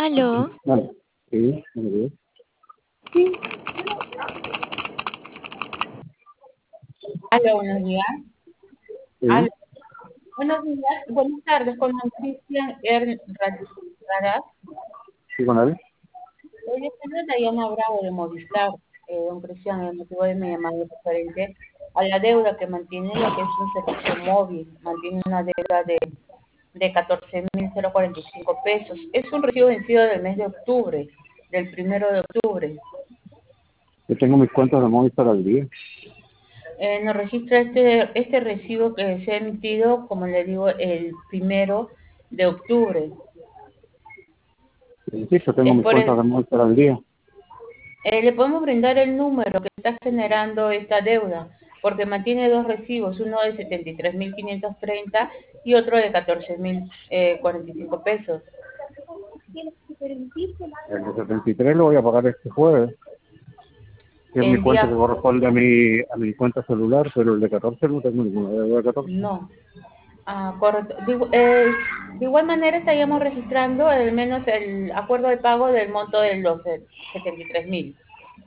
Aló, Vale. Sí, muy bien. sí, Aló, buenos días. Sí, Aló, buenos días, buenas tardes, con don Cristian Radaz. sí, con él. Hoy es Dayana Bravo de Movistar. Don Cristian, el motivo de mi llamada es referente a la deuda que mantiene lo que es un servicio móvil. Mantiene una deuda de 14.045 pesos. Es un recibo vencido del mes de octubre, del 1 de octubre. Yo tengo mis cuentas de Movistar al día. Nos registra este recibo que se ha emitido, como le digo, el 1 de octubre. Sí, yo tengo Es mis por cuentas el, de Movistar al día. le podemos brindar el número que está generando esta deuda, porque mantiene dos recibos, uno de 73.530 y otro de 14.045 pesos. El de 73 lo voy a pagar este jueves, que es mi El cuenta que día, corresponde a mi cuenta celular, pero el de 14 no tengo ninguna deuda de 14. no. Ah, correcto. De igual manera estaríamos registrando al menos el acuerdo de pago del monto de los 73.000.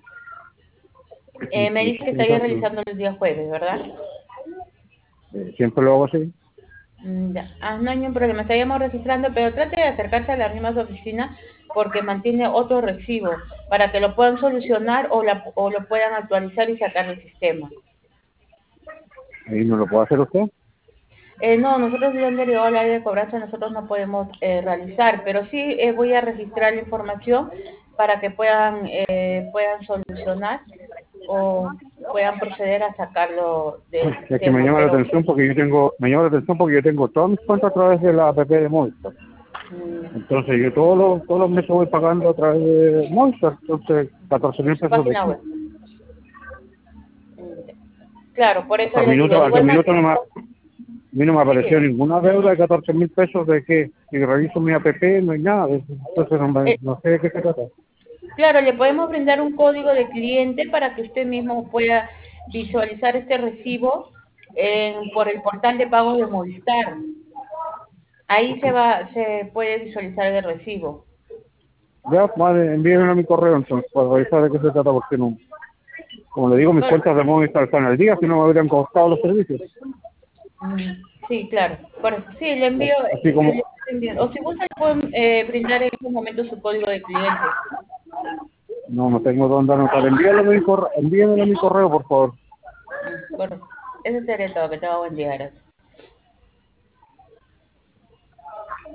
Me dice que estaría realizando el día jueves, ¿verdad? Siempre lo hago así. Ya. No hay ningún problema, estaríamos registrando, pero trate de acercarse a las mismas oficinas porque mantiene otro recibo para que lo puedan solucionar o lo puedan actualizar y sacar del sistema. ¿Y no lo puede hacer usted? No, nosotros lo han derivado al área de cobranza, nosotros no podemos realizar, pero sí voy a registrar la información para que puedan solucionar o puedan proceder a sacarlo del Es que me sistema, llama la pero atención porque yo tengo todas mis cuentas a través de la app de Movistar. Entonces yo todos los meses voy pagando a través de Movistar, entonces 14.000 su pesos de página aquí. web. Claro, por eso Hasta el les digo, minuto, de hasta el igual minuto manera, a mí no me sí, apareció dígame. ninguna deuda de 14.000 pesos de que si reviso mi app no hay nada de eso. Entonces Eh, no sé de qué se trata. claro, le podemos brindar un código de cliente para que usted mismo pueda visualizar este recibo por el portal de pagos de Movistar. Ahí se puede visualizar el recibo. Ya, vale, envíenme a mi correo entonces para revisar de qué se trata porque no. Como le digo, mis Cor- cuentas de Movistar están al día, si no me habrían costado los servicios. sí, claro. Por eso, sí, le envío, Así como, o si gusta, le puedo brindar en este momento su código de cliente. no tengo dónde anotar. Envíenmelo a mi correo, por favor. Bueno, eso sería todo. Que tenga buen día, gracias.